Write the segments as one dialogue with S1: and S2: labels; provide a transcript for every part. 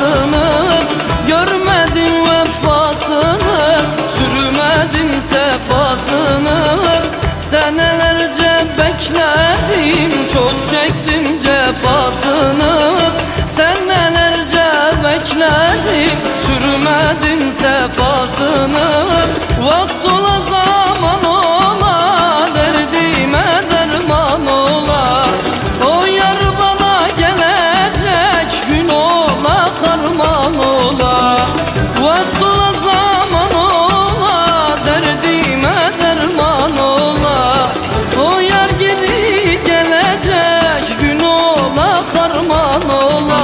S1: sefasını. Görmedim vefasını, sürmedim sefasını. Senelerce bekledim, çok çektim cefasını. Senelerce bekledim, sürmedim sefasını. Vakt ola zaman ola, derdime derman ola. O yar bana gelecek gün ola, karman ola. Vakt ola zaman ola, derdime derman ola. O yar geri gelecek gün ola, karman ola.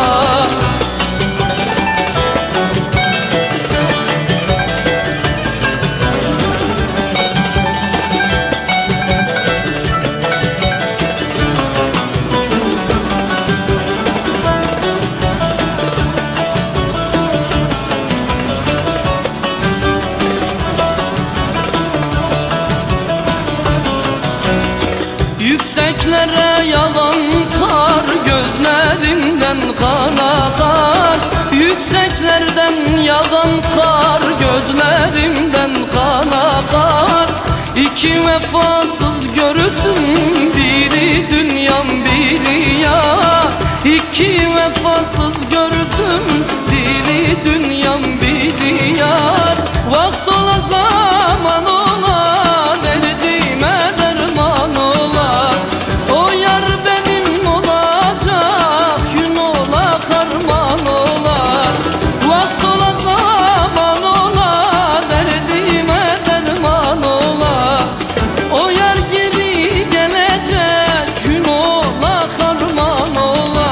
S1: Yükseklere yağan kar gözlerimden kan akar. Yükseklerden yağan kar gözlerimden kan akar. İki vefasız gördüm, biri dünyam biri ya. İki vefasız gördüm, biri dünyam biri yar. Vakt ola zaman ola, derdime derman ola. O yar benim olacak, gün ola, karman ola. Vakt ola zaman ola, derdime derman ola. O yar geri gelecek, gün ola, karman ola.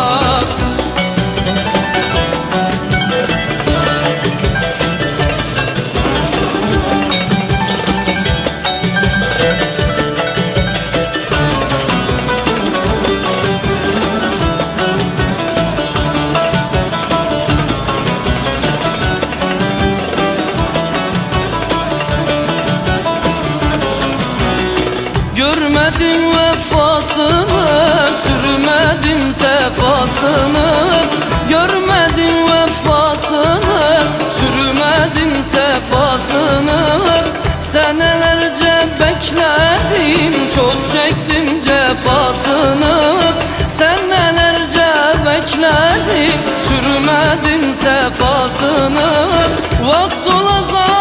S1: Görmedim vefasını, sürmedim sefasını. Görmedim vefasını, sürmedim sefasını. Senelerce bekledim, çok çektim cefasını. Senelerce bekledim, sürmedim sefasını. Vakt ola zaman